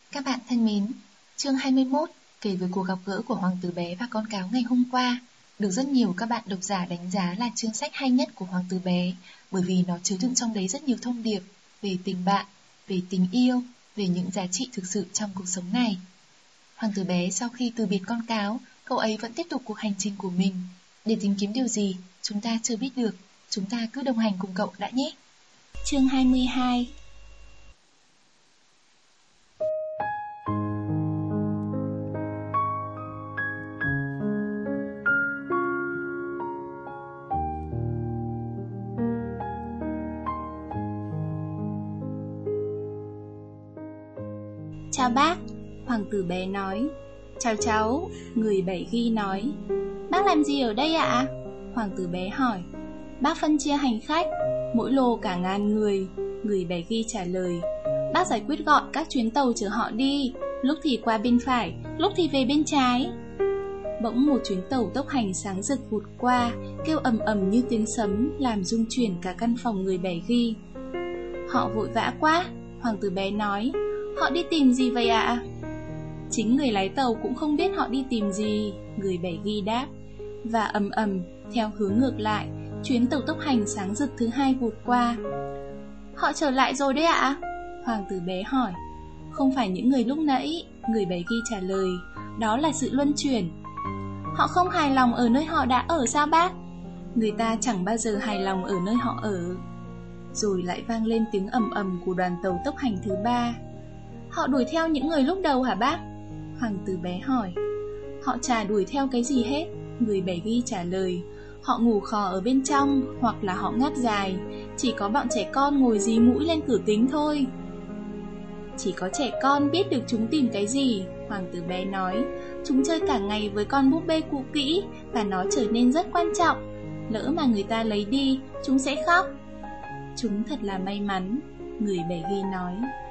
Các bạn thân mến, chương 21 kể về cuộc gặp gỡ của Hoàng tử bé và con cáo ngày hôm qua được rất nhiều các bạn độc giả đánh giá là chương sách hay nhất của Hoàng tử bé, bởi vì nó chứa đựng trong đấy rất nhiều thông điệp về tình bạn, về tình yêu, về những giá trị thực sự trong cuộc sống này. Hoàng tử bé sau khi từ biệt con cáo, cậu ấy vẫn tiếp tục cuộc hành trình của mình. Để tìm kiếm điều gì, chúng ta chưa biết được. Chúng ta cứ đồng hành cùng cậu đã nhé. Chương 22. Chào bác, Hoàng tử bé nói. Chào cháu, người Bảy Ghi nói. Bác làm gì ở đây ạ? Hoàng tử bé hỏi. Bác phân chia hành khách, mỗi lô cả 1000 người, người Bảy Ghi trả lời. Bác giải quyết gọn các chuyến tàu chở họ đi, lúc thì qua bên phải, lúc thì về bên trái. Bỗng một chuyến tàu tốc hành sáng rực vụt qua, kêu ầm ầm như tiếng sấm, làm rung chuyển cả căn phòng người Bảy Ghi. Họ vội vã quá, Hoàng tử bé nói. Họ đi tìm gì vậy ạ? Chính người lái tàu cũng không biết họ đi tìm gì, người Bảy Ghi đáp. Và ầm ầm, theo hướng ngược lại, chuyến tàu tốc hành sáng rực thứ 2 vụt qua. Họ trở lại rồi đấy ạ? Hoàng tử bé hỏi. Không phải những người lúc nãy, người Bảy Ghi trả lời. Đó là sự luân chuyển. Họ không hài lòng ở nơi họ đã ở sao bác? Người ta chẳng bao giờ hài lòng ở nơi họ ở. Rồi lại vang lên tiếng ầm ầm của đoàn tàu tốc hành thứ 3. Họ đuổi theo những người lúc đầu hả bác? Hoàng tử bé hỏi. Họ chả đuổi theo cái gì hết, người Bảy Ghi trả lời. Họ ngủ khò ở bên trong, hoặc là họ ngáp dài. Chỉ có bọn trẻ con ngồi dí mũi lên cửa kính thôi. Chỉ có trẻ con biết được chúng tìm cái gì, Hoàng tử bé nói. Chúng chơi cả ngày với con búp bê cũ kỹ, và nó trở nên rất quan trọng. Lỡ mà người ta lấy đi, chúng sẽ khóc. Chúng thật là may mắn, người Bảy Ghi nói.